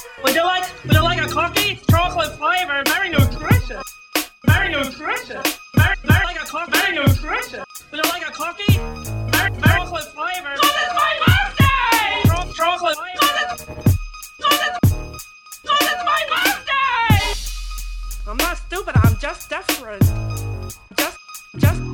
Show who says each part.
Speaker 1: Would you like a cookie? Chocolate flavor, very nutritious. Very nutritious. Very like a cookie, very nutritious. Would you like a cookie? Very chocolate flavor. Cause it's my birthday! Chocolate flavor. Cause it's my birthday! I'm not stupid, I'm just different. Just